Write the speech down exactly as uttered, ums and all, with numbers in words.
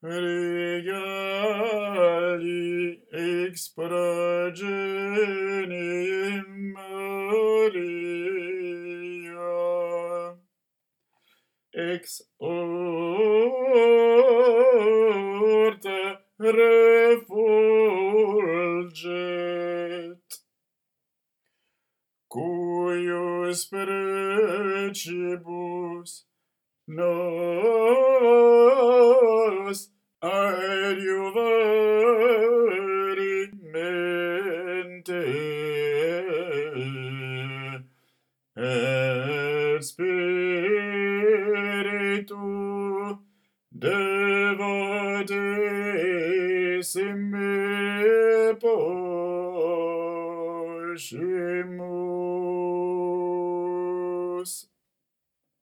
regali expra geniem Maria, ex orta refulget, cuius precibus nos adiuvari mente et spiritu devote